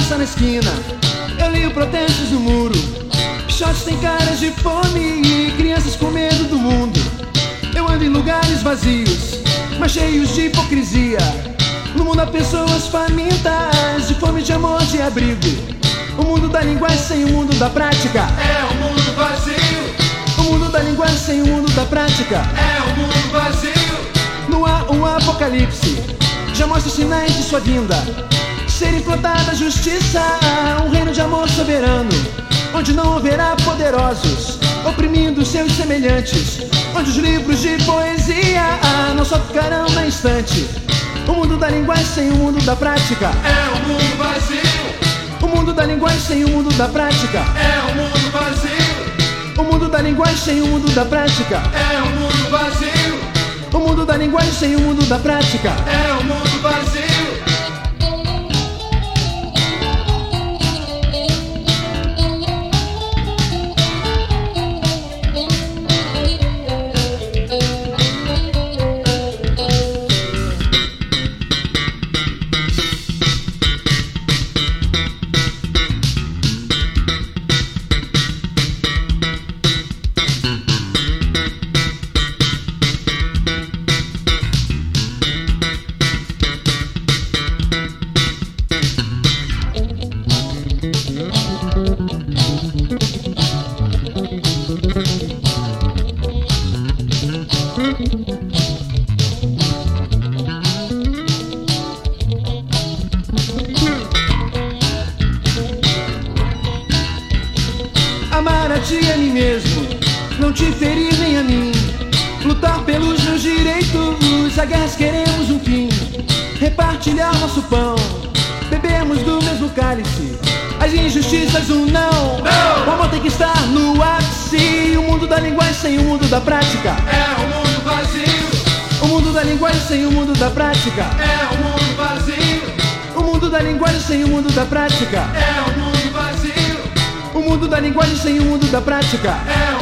passa na esquina, eu leio protestos no muro. Shots têm caras de fome e crianças com medo do mundo. Eu ando em lugares vazios, mas cheios de hipocrisia. No mundo há pessoas famintas, de fome, de amor, de abrigo. O mundo da linguagem sem o mundo da prática é um mundo vazio. O mundo da linguagem sem o mundo da prática é um mundo vazio. No ar um apocalipse já mostra sinais de sua vinda. Ser implantada a justiça, um reino de amor soberano, onde não haverá poderosos oprimindo seus semelhantes, onde os livros de poesia não só ficarão na estante. O mundo da linguagem sem o mundo da prática é um mundo vazio. O mundo da linguagem sem o mundo da prática é um mundo vazio. O mundo da linguagem sem o mundo da prática é um mundo vazio. O mundo da linguagem sem o mundo da prática é um mundo vazio. Amar a ti e a mim mesmo, não te ferir nem a mim. Lutar pelos meus direitos, a guerra queremos um fim. Repartilhar nosso pão, bebermos do mesmo cálice. As injustiças um não, o amor tem que estar no ápice. O mundo da linguagem sem o mundo da prática é um mundo vazio. O mundo da linguagem sem o mundo da prática é um mundo vazio. O mundo da linguagem sem o mundo da prática é um mundo vazio. O mundo da linguagem sem o mundo da prática é